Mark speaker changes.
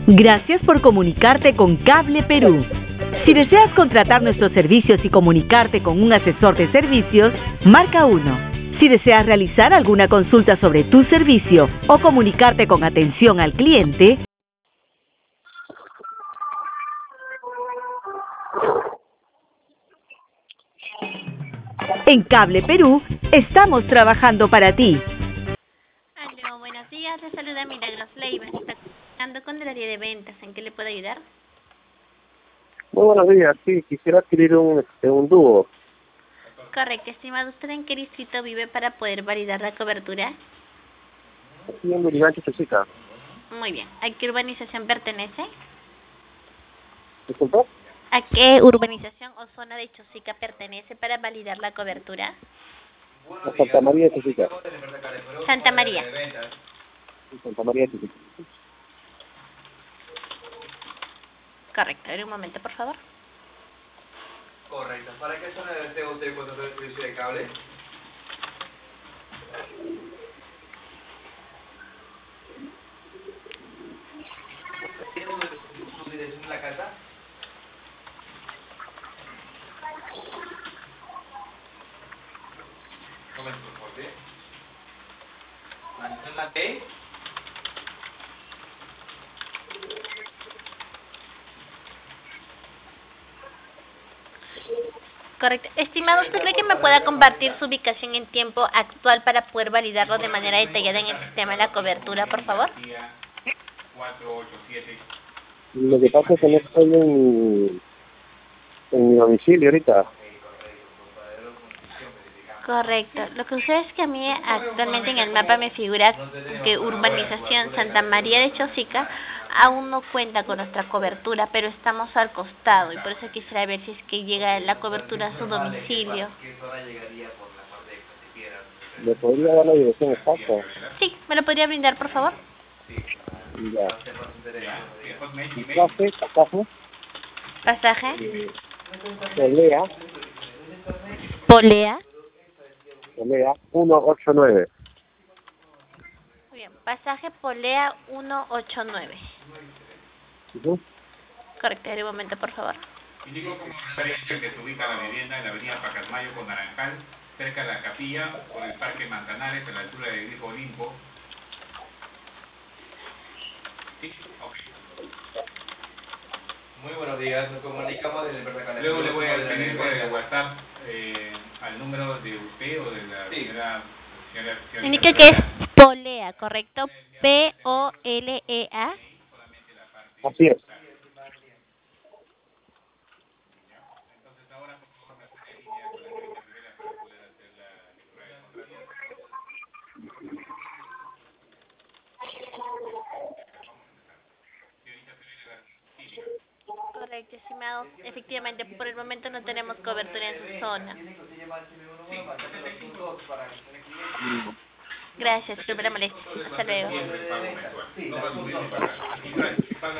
Speaker 1: Gracias por comunicarte con Cable Perú. Si deseas contratar nuestros servicios y comunicarte con un asesor de servicios, marca 1. Si deseas realizar alguna consulta sobre tu servicio o comunicarte con atención al cliente, en Cable Perú estamos trabajando para ti.
Speaker 2: Aló, buenos días, le saluda Milagros Leiva. Está comunicando con el área de ventas. ¿En qué le puedo ayudar?
Speaker 3: Muy buenos días, sí, quisiera adquirir un dúo.
Speaker 2: Correcto, estimado. ¿Usted en qué distrito vive para poder validar la cobertura?
Speaker 3: Aquí en Lurigancho, Chosica.
Speaker 2: Muy bien. ¿A qué urbanización pertenece?
Speaker 3: ¿Disculpa?
Speaker 2: ¿A qué urbanización o zona de Chosica pertenece para validar la cobertura?
Speaker 3: A Santa María de Chosica.
Speaker 2: Santa María.
Speaker 3: Sí, Santa María de Chosica.
Speaker 2: Correcto. A ver un momento, por favor.
Speaker 4: Correcto. ¿Para qué zona desea usted contratar el servicio de cable? ¿Tiene su dirección en la casa? Un momento, por favor, ¿sí? Mansión La T.
Speaker 2: Correcto. Estimado, ¿usted cree que me pueda compartir su ubicación en tiempo actual para poder validarlo de manera detallada en el sistema de la cobertura, por favor?
Speaker 4: 487.
Speaker 3: Lo que pasa es que no estoy en mi domicilio ahorita.
Speaker 2: Correcto. Lo que sucede es que a mí actualmente en el mapa me figura que urbanización Santa María de Chosica aún no cuenta con nuestra cobertura, pero estamos al costado y por eso quisiera ver si es que llega la cobertura a su domicilio.
Speaker 3: ¿Me podría dar la dirección exacta?
Speaker 2: Sí, ¿me lo podría brindar, por favor?
Speaker 3: Ya. Pasaje,
Speaker 2: Pasaje.
Speaker 3: Polea,
Speaker 2: Polea.
Speaker 3: 189.
Speaker 2: Muy bien, pasaje Polea 189.
Speaker 3: Ujú.
Speaker 2: Correcto, un momento, por favor.
Speaker 4: Indico como referencia que se ubica la vivienda en la avenida Pacasmayo con Naranjal, cerca de la capilla, por el parque Manzanares, a la altura del Grifo Olimpo. Sí, ok.
Speaker 5: Muy buenos días, nos comunicamos del departamento.
Speaker 4: Luego le voy a pedir por el WhatsApp al número de usted o de la señora.
Speaker 2: Indica que es Polea, ¿correcto? Polea.
Speaker 3: Así es.
Speaker 2: Correcto, estimado. Efectivamente, por el momento no tenemos cobertura en su zona. Gracias, primera molestia. Hasta luego.